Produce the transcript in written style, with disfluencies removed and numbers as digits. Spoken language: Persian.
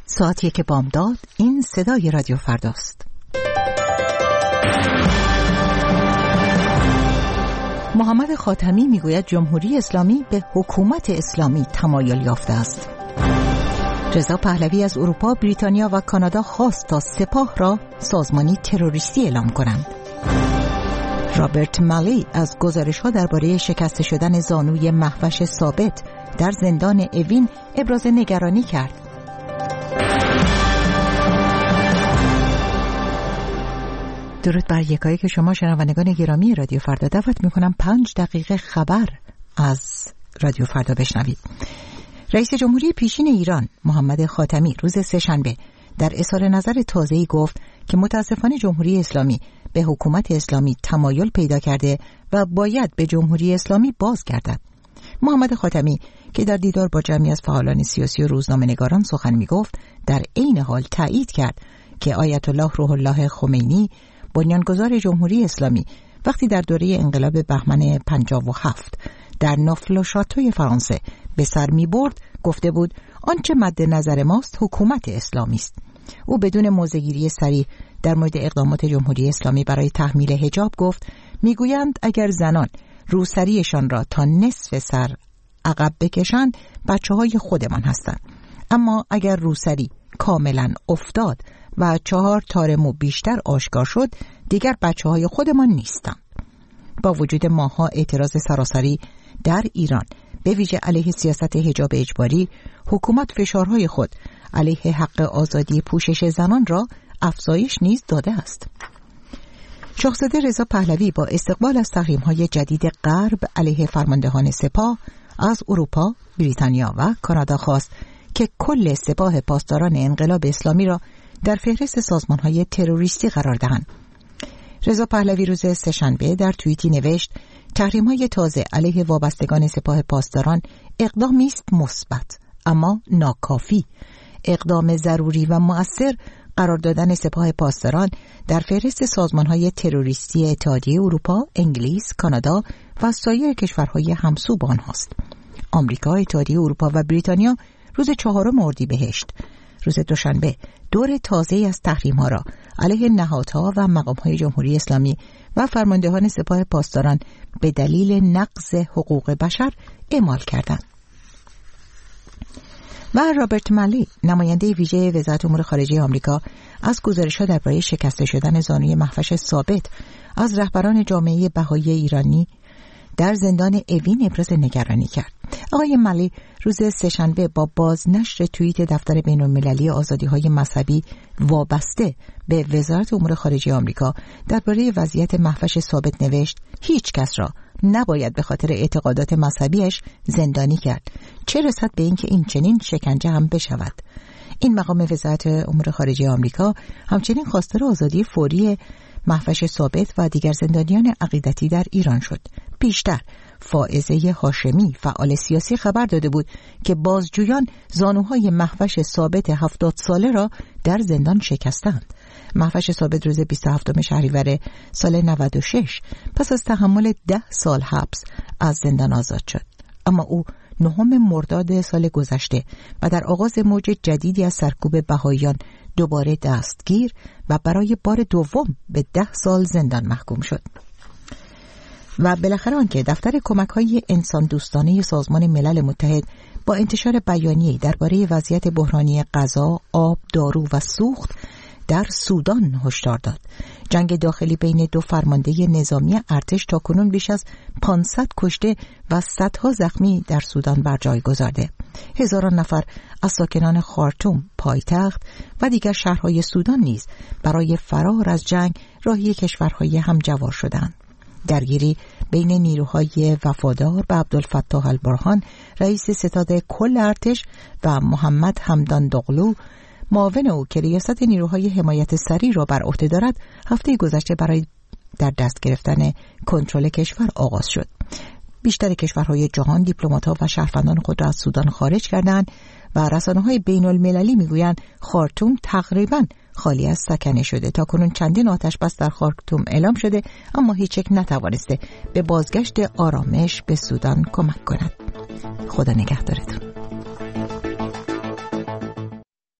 ساعت 1 بامداد. این صدای رادیو فرداست. محمد خاتمی میگوید جمهوری اسلامی به حکومت اسلامی تمایل یافته است. رضا پهلوی از اروپا، بریتانیا و کانادا خواست تا سپاه را سازمانی تروریستی اعلام کنند. رابرت مالی از گزارش‌ها درباره شکسته شدن زانوی مهوش ثابت در زندان اوین ابراز نگرانی کرد. درود بر یکایک شما شنوندگان گرامی رادیو فردا. دعوت میکنم 5 دقیقه خبر از رادیو فردا بشنوید. رئیس جمهوری پیشین ایران محمد خاتمی روز سه‌شنبه در اظهار نظر تازه‌ای گفت که متاسفانه جمهوری اسلامی به حکومت اسلامی تمایل پیدا کرده و باید به جمهوری اسلامی بازگردد. محمد خاتمی که در دیدار با جمعی از فعالان سیاسی و روزنامه‌نگاران سخن می‌گفت، در عین حال تایید کرد که آیت الله روح الله خمینی بنیانگذار جمهوری اسلامی وقتی در دوره انقلاب بهمن 57 در نافل شاتوی فرانسه به سر می‌برد گفته بود آنچه مد نظر ماست حکومت اسلامی است. او بدون موضع‌گیری صریح در مورد اقدامات جمهوری اسلامی برای تحمیل حجاب گفت میگویند اگر زنان روسریشان را تا نصف سر عقب بکشند بچه‌های خودمان هستند، اما اگر روسری کاملا افتاد و 4 تار مو بیشتر آشکار شد دیگر بچه‌های خودمان نیستند. با وجود ماها اعتراض سراسری در ایران به ویژه علیه سیاست حجاب اجباری، حکومت فشارهای خود علیه حق آزادی پوشش زنان را افزایش نیز داده است. شاهزاده رضا پهلوی با استقبال از تحریم‌های جدید غرب علیه فرماندهان سپاه از اروپا، بریتانیا و کانادا خواست که کل سپاه پاسداران انقلاب اسلامی را در فهرست سازمان‌های تروریستی قرار دهند. رضا پهلوی روز سه‌شنبه در توییتی نوشت تحریم‌های تازه علیه وابستگان سپاه پاسداران اقدامی است مثبت اما ناکافی. اقدام ضروری و مؤثر قرار دادن سپاه پاسداران در فهرست سازمان‌های تروریستی اتحادیه اروپا، انگلیس، کانادا و سایر کشورهای همسو با آنهاست. آمریکا، اتحادیه اروپا و بریتانیا روز 4 اردیبهشت روز دوشنبه دور تازه‌ای از تحریم‌ها را علیه نهادها و مقام‌های جمهوری اسلامی و فرماندهان سپاه پاسداران به دلیل نقض حقوق بشر اعمال کردند. و رابرت مالی نماینده ویژه وزارت امور خارجه آمریکا از گزارش‌ها درباره شکسته شدن زانوی مهوش ثابت از رهبران جامعه بهایی ایرانی در زندان اوین ابراز نگرانی کرد. آقای مالی روز سه‌شنبه با بازنشر توییت دفتر بین‌المللی آزادی‌های مذهبی وابسته به وزارت امور خارجه آمریکا درباره وضعیت مهوش ثابت نوشت هیچ کس را نباید به خاطر اعتقادات مذهبیش زندانی کرد، چه رسد به اینکه این چنین شکنجه هم بشود. این مقام وزارت امور خارجه آمریکا همچنین خواستار آزادی فوری مهوش ثابت و دیگر زندانیان عقیدتی در ایران شد. پیشتر فائزه هاشمی فعال سیاسی خبر داده بود که بازجویان زانوهای مهوش ثابت 70 ساله را در زندان شکستند. مهوش ثابت روز 27 شهریور سال 96 پس از تحمل 10 سال حبس از زندان آزاد شد، اما او 9 مرداد سال گذشته و در آغاز موج جدیدی از سرکوب بهائیان دوباره دستگیر و برای بار دوم به 10 سال زندان محکوم شد. و بالاخره آنکه دفتر کمک‌های انسان دوستانه سازمان ملل متحد با انتشار بیانیه‌ای درباره وضعیت بحرانی غذا، آب، دارو و سوخت در سودان هشدار داد. جنگ داخلی بین 2 فرمانده نظامی ارتش تاکنون بیش از 500 کشته و صدها زخمی در سودان بر جای گذارده. هزاران نفر از ساکنان خارتوم پایتخت و دیگر شهرهای سودان نیز برای فرار از جنگ راهی کشورهای همجوار شدند. درگیری بین نیروهای وفادار به عبدالفتاح البرهان رئیس ستاد کل ارتش و محمد حمدان دغلو معاون او که ریاست نیروهای حمایت سریع را بر عهده دارد هفته گذشته برای در دست گرفتن کنترل کشور آغاز شد. بیشتر کشورهای جهان دیپلمات‌ها و شهروندان خود را از سودان خارج کردند و رسانه‌های بین‌المللی میگویند خارتوم تقریباً خالی از سکنه شده. تا کنون چندین آتش بس در خارتوم اعلام شده اما هیچ یک نتوانسته به بازگشت آرامش به سودان کمک کند. خدا نگهدارتون.